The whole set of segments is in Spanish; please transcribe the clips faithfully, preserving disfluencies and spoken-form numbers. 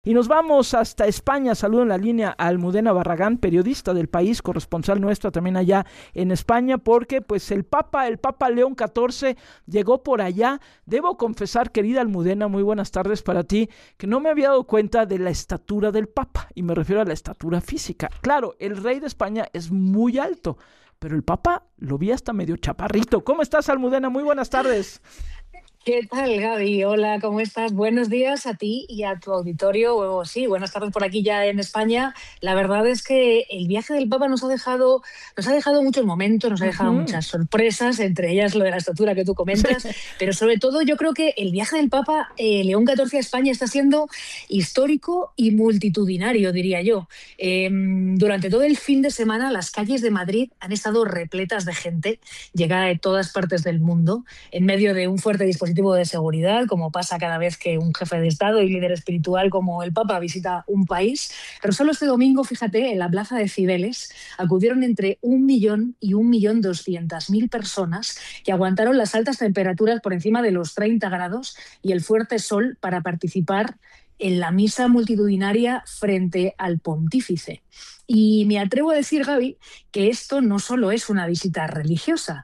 Y nos vamos hasta España. Saludo en la línea a Almudena Barragán, periodista del País, corresponsal nuestra también allá en España, porque pues el Papa, el Papa León catorce llegó por allá. Debo confesar, querida Almudena, muy buenas tardes para ti, que no me había dado cuenta de la estatura del Papa, y me refiero a la estatura física. Claro, el rey de España es muy alto, pero el Papa lo vi hasta medio chaparrito. ¿Cómo estás, Almudena? Muy buenas tardes. ¿Qué tal, Gaby? Hola, ¿cómo estás? Buenos días a ti y a tu auditorio. O, sí, buenas tardes por aquí ya en España. La verdad es que el viaje del Papa nos ha dejado, nos ha dejado muchos momentos, nos ha dejado uh-huh. muchas sorpresas, entre ellas lo de la estatura que tú comentas, sí. Pero sobre todo yo creo que el viaje del Papa eh, León catorce a España está siendo histórico y multitudinario, diría yo. Eh, durante todo el fin de semana las calles de Madrid han estado repletas de gente, llegada de todas partes del mundo, en medio de un fuerte dispositivo de seguridad, como pasa cada vez que un jefe de Estado y líder espiritual como el Papa visita un país. Pero solo este domingo, fíjate, en la plaza de Cibeles acudieron entre un millón y un millón doscientas mil personas que aguantaron las altas temperaturas por encima de los treinta grados y el fuerte sol para participar en la misa multitudinaria frente al pontífice. Y me atrevo a decir, Gaby, que esto no solo es una visita religiosa.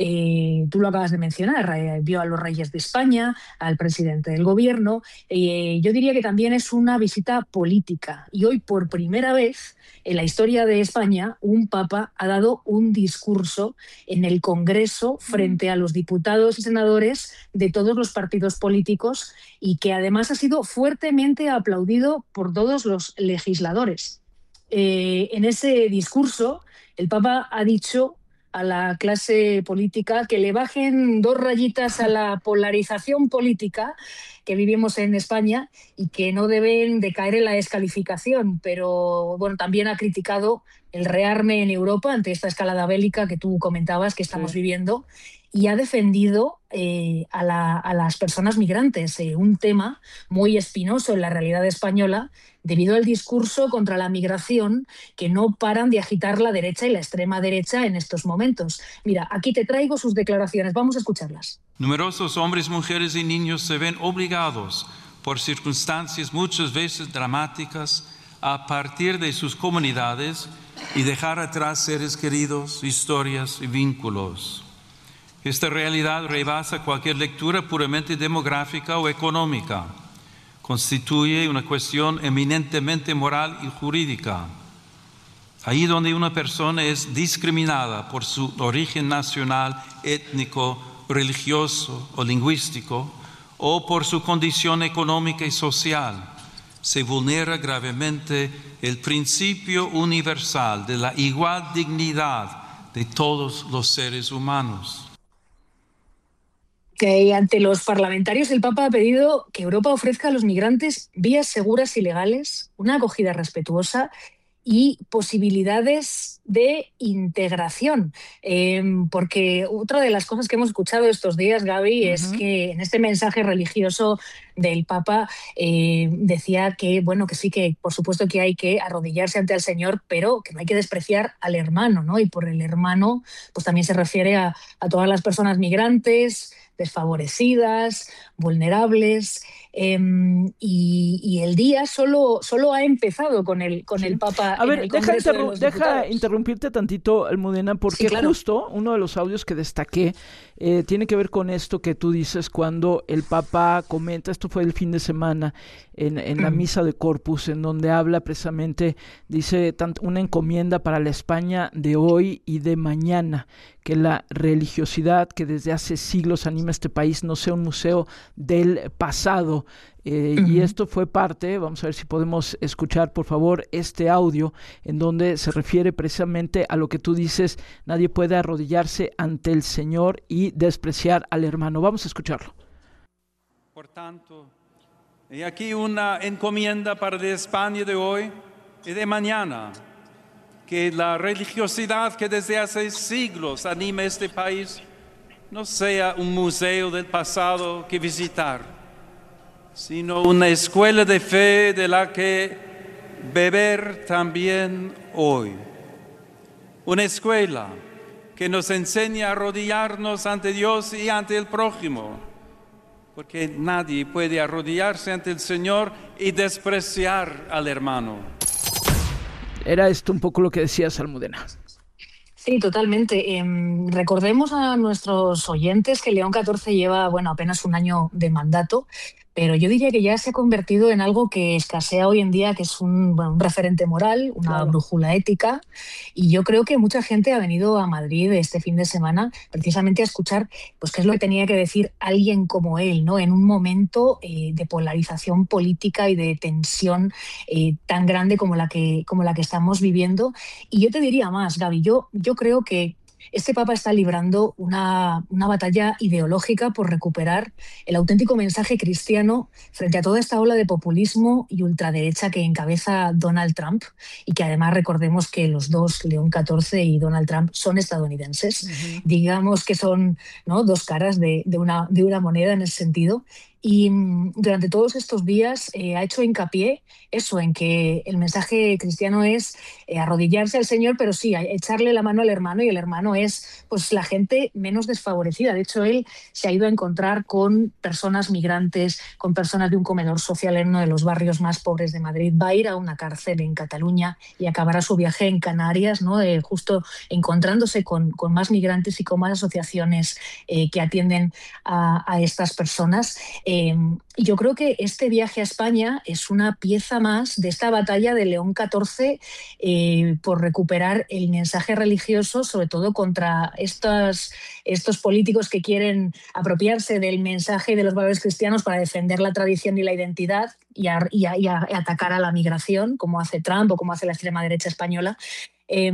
Eh, tú lo acabas de mencionar, eh, vio a los reyes de España, al presidente del gobierno. Eh, yo diría que también es una visita política. Y hoy, por primera vez en la historia de España, un papa ha dado un discurso en el Congreso frente a los diputados y senadores de todos los partidos políticos y que además ha sido fuertemente aplaudido por todos los legisladores. Eh, en ese discurso, el papa ha dicho a la clase política que le bajen dos rayitas a la polarización política que vivimos en España y que no deben de caer en la descalificación, pero bueno, también ha criticado el rearme en Europa ante esta escalada bélica que tú comentabas que estamos sí. viviendo, y ha defendido eh, a, la, a las personas migrantes, eh, un tema muy espinoso en la realidad española debido al discurso contra la migración que no paran de agitar la derecha y la extrema derecha en estos momentos. Mira, aquí te traigo sus declaraciones, vamos a escucharlas. Numerosos hombres, mujeres y niños se ven obligados por circunstancias muchas veces dramáticas a partir de sus comunidades y dejar atrás seres queridos, historias y vínculos. Esta realidad rebasa cualquier lectura puramente demográfica o económica. Constituye una cuestión eminentemente moral y jurídica. Ahí donde una persona es discriminada por su origen nacional, étnico, religioso o lingüístico, o por su condición económica y social, se vulnera gravemente el principio universal de la igual dignidad de todos los seres humanos. Que ante los parlamentarios el Papa ha pedido que Europa ofrezca a los migrantes vías seguras y legales, una acogida respetuosa y posibilidades de integración. Eh, porque otra de las cosas que hemos escuchado estos días, Gaby, uh-huh. es que en este mensaje religioso del Papa eh, decía que, bueno, que sí, que por supuesto que hay que arrodillarse ante el Señor, pero que no hay que despreciar al hermano, ¿no? Y por el hermano, pues también se refiere a, a todas las personas migrantes, desfavorecidas, vulnerables, eh, y, y el día solo, solo ha empezado con el, con sí. el Papa. A ver, el deja, interru- de deja interrumpirte tantito, Almudena, porque sí, claro. justo uno de los audios que destaqué eh, tiene que ver con esto que tú dices cuando el Papa comenta, esto fue el fin de semana, en, en la misa de Corpus, en donde habla precisamente, dice, tanto una encomienda para la España de hoy y de mañana, que la religiosidad que desde hace siglos anima a este país no sea un museo del pasado. Eh, uh-huh. Y esto fue parte, vamos a ver si podemos escuchar por favor este audio en donde se refiere precisamente a lo que tú dices, nadie puede arrodillarse ante el Señor y despreciar al hermano. Vamos a escucharlo. Por tanto, hay aquí una encomienda para la España de hoy y de mañana, que la religiosidad que desde hace siglos anima a este país no sea un museo del pasado que visitar, sino una escuela de fe de la que beber también hoy. Una escuela que nos enseña a arrodillarnos ante Dios y ante el prójimo, porque nadie puede arrodillarse ante el Señor y despreciar al hermano. Era esto un poco lo que decías, Almudena. Sí, totalmente. Eh, recordemos a nuestros oyentes que León catorce lleva, bueno, apenas un año de mandato, pero yo diría que ya se ha convertido en algo que escasea hoy en día, que es un, bueno, un referente moral, una claro. brújula ética, y yo creo que mucha gente ha venido a Madrid este fin de semana precisamente a escuchar pues qué es lo que tenía que decir alguien como él, ¿no? En un momento eh, de polarización política y de tensión eh, tan grande como la que, como la que estamos viviendo. Y yo te diría más, Gaby, yo, yo creo que este Papa está librando una, una batalla ideológica por recuperar el auténtico mensaje cristiano frente a toda esta ola de populismo y ultraderecha que encabeza Donald Trump, y que además recordemos que los dos, León catorce y Donald Trump, son estadounidenses. Uh-huh. Digamos que son, ¿no?, dos caras de, de, una, de una moneda en ese sentido. Y durante todos estos días eh, ha hecho hincapié eso, en que el mensaje cristiano es eh, arrodillarse al Señor, pero sí, echarle la mano al hermano, y el hermano es pues la gente menos desfavorecida. De hecho, él se ha ido a encontrar con personas migrantes, con personas de un comedor social en uno de los barrios más pobres de Madrid. Va a ir a una cárcel en Cataluña y acabará su viaje en Canarias, ¿no? Eh, justo encontrándose con, con más migrantes y con más asociaciones eh, que atienden a, a estas personas. Eh, Eh, yo creo que este viaje a España es una pieza más de esta batalla de León catorce eh, por recuperar el mensaje religioso, sobre todo contra estos, estos políticos que quieren apropiarse del mensaje y de los valores cristianos para defender la tradición y la identidad y, a, y, a, y a atacar a la migración, como hace Trump o como hace la extrema derecha española. Eh,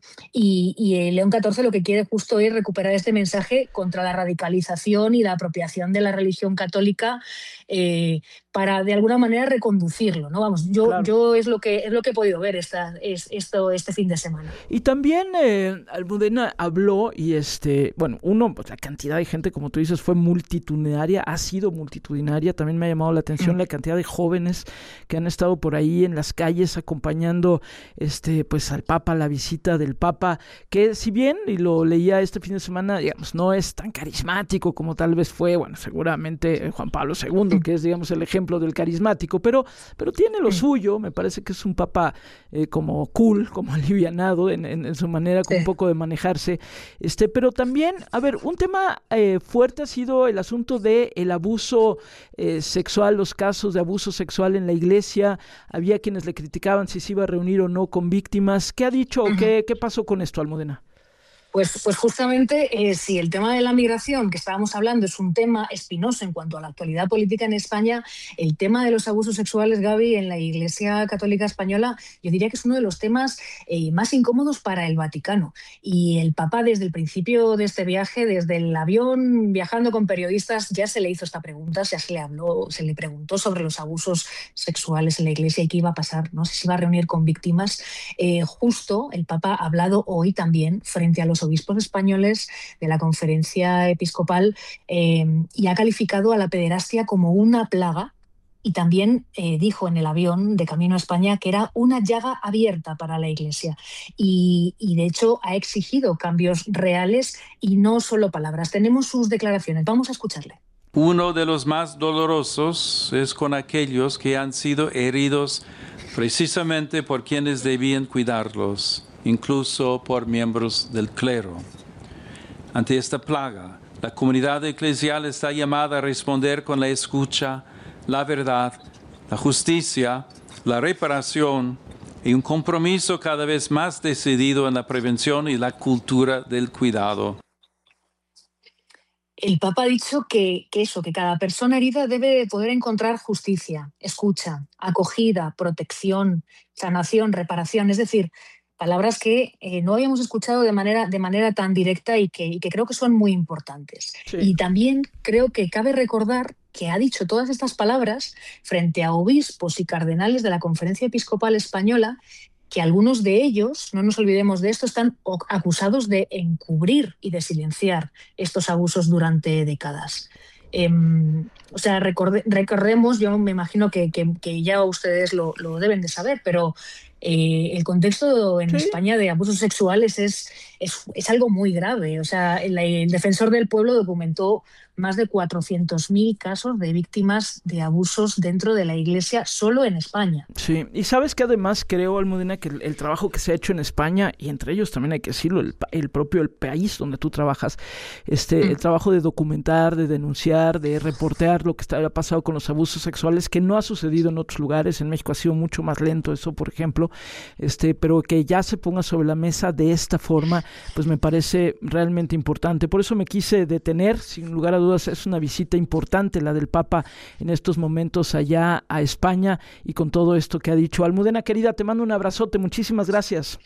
y, y León catorce lo que quiere justo es recuperar este mensaje contra la radicalización y la apropiación de la religión católica eh, para de alguna manera reconducirlo, ¿no? Vamos, yo, claro. yo es lo que es lo que he podido ver esta, es, esto este fin de semana. Y también eh, Almudena habló y este, bueno, uno, pues la cantidad de gente, como tú dices, fue multitudinaria, ha sido multitudinaria. También me ha llamado la atención mm. la cantidad de jóvenes que han estado por ahí en las calles acompañando, este, pues al Papa, la visita del Papa, que si bien, y lo leía este fin de semana, digamos, no es tan carismático como tal vez fue, bueno, seguramente Juan Pablo segundo, que es, digamos, el ejemplo del carismático, pero, pero tiene lo suyo. Me parece que es un Papa eh, como cool, como alivianado en, en, en su manera, con sí. un poco de manejarse, este, pero también, a ver, un tema eh, fuerte ha sido el asunto de el abuso eh, sexual, los casos de abuso sexual en la iglesia. Había quienes le criticaban si se iba a reunir o no con víctimas. ¿Qué ha dicho o uh-huh. qué, qué pasó con esto, Almudena? Pues, pues justamente, eh, si el tema de la migración que estábamos hablando es un tema espinoso en cuanto a la actualidad política en España, el tema de los abusos sexuales, Gaby, en la Iglesia Católica Española, yo diría que es uno de los temas eh, más incómodos para el Vaticano. Y el Papa, desde el principio de este viaje, desde el avión, viajando con periodistas, ya se le hizo esta pregunta, ya se le habló, se le preguntó sobre los abusos sexuales en la Iglesia y qué iba a pasar, ¿no? Si se iba a reunir con víctimas. Eh, justo el Papa ha hablado hoy también frente a los obispos españoles de la Conferencia Episcopal eh, y ha calificado a la pederastia como una plaga, y también eh, dijo en el avión de camino a España que era una llaga abierta para la Iglesia, y, y de hecho ha exigido cambios reales y no solo palabras. Tenemos sus declaraciones, vamos a escucharle. Uno de los más dolorosos es con aquellos que han sido heridos precisamente por quienes debían cuidarlos, incluso por miembros del clero. Ante esta plaga, la comunidad eclesial está llamada a responder con la escucha, la verdad, la justicia, la reparación y un compromiso cada vez más decidido en la prevención y la cultura del cuidado. El Papa ha dicho que, que eso, que cada persona herida debe poder encontrar justicia, escucha, acogida, protección, sanación, reparación, es decir, palabras que eh, no habíamos escuchado de manera, de manera tan directa y que, y que creo que son muy importantes. Sí. Y también creo que cabe recordar que ha dicho todas estas palabras frente a obispos y cardenales de la Conferencia Episcopal Española, que algunos de ellos, no nos olvidemos de esto, están acusados de encubrir y de silenciar estos abusos durante décadas. Eh, o sea, recorde, recordemos, yo me imagino que, que, que ya ustedes lo, lo deben de saber, pero eh, el contexto en Sí. España de abusos sexuales es, es, es algo muy grave. O sea, el, el Defensor del Pueblo documentó más de cuatrocientos mil casos de víctimas de abusos dentro de la Iglesia solo en España. Sí, y sabes que además creo, Almudena, que el, el trabajo que se ha hecho en España, y entre ellos también hay que decirlo, el, el propio el país donde tú trabajas, este, mm. el trabajo de documentar, de denunciar, de reportear lo que está, ha pasado con los abusos sexuales, que no ha sucedido en otros lugares. En México ha sido mucho más lento eso, por ejemplo, este, pero que ya se ponga sobre la mesa de esta forma, pues me parece realmente importante. Por eso me quise detener, sin lugar a dudas, es una visita importante la del Papa en estos momentos allá a España, y con todo esto que ha dicho. Almudena, querida, te mando un abrazote, muchísimas gracias.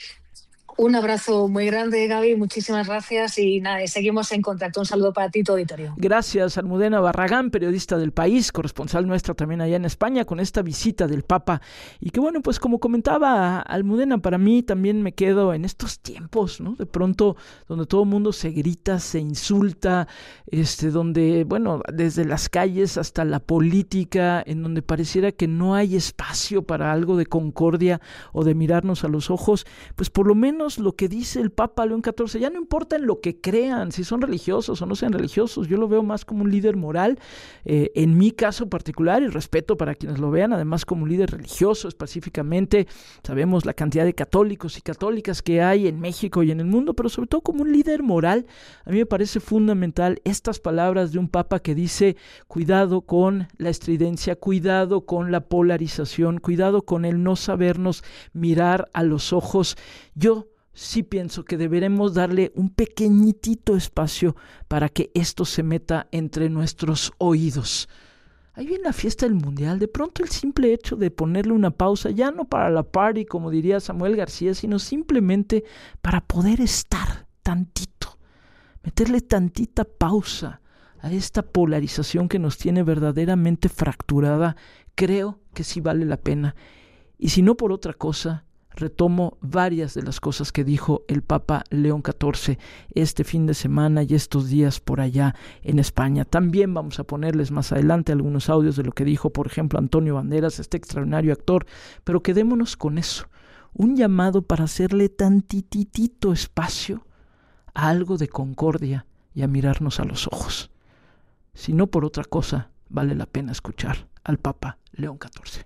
Un abrazo muy grande, Gaby, muchísimas gracias y nada, seguimos en contacto. Un saludo para ti y tu auditorio. Gracias, Almudena Barragán, periodista del País, corresponsal nuestra también allá en España, con esta visita del Papa. Y que bueno, pues como comentaba Almudena, para mí también me quedo en estos tiempos, ¿no? De pronto, donde todo el mundo se grita, se insulta, este, donde, bueno, desde las calles hasta la política, en donde pareciera que no hay espacio para algo de concordia o de mirarnos a los ojos, pues por lo menos lo que dice el Papa León catorce, ya no importa en lo que crean, si son religiosos o no sean religiosos, yo lo veo más como un líder moral, eh, en mi caso particular, y respeto para quienes lo vean, además como un líder religioso específicamente. Sabemos la cantidad de católicos y católicas que hay en México y en el mundo, pero sobre todo como un líder moral. A mí me parece fundamental estas palabras de un Papa que dice: cuidado con la estridencia, cuidado con la polarización, cuidado con el no sabernos mirar a los ojos. Yo sí pienso que deberemos darle un pequeñitito espacio para que esto se meta entre nuestros oídos. Ahí viene la fiesta del Mundial. De pronto el simple hecho de ponerle una pausa, ya no para la party, como diría Samuel García, sino simplemente para poder estar tantito, meterle tantita pausa a esta polarización que nos tiene verdaderamente fracturada, creo que sí vale la pena. Y si no por otra cosa, retomo varias de las cosas que dijo el Papa León catorce este fin de semana y estos días por allá en España. También vamos a ponerles más adelante algunos audios de lo que dijo, por ejemplo, Antonio Banderas, este extraordinario actor, pero quedémonos con eso, un llamado para hacerle tantititito espacio a algo de concordia y a mirarnos a los ojos. Si no por otra cosa, vale la pena escuchar al Papa León catorce.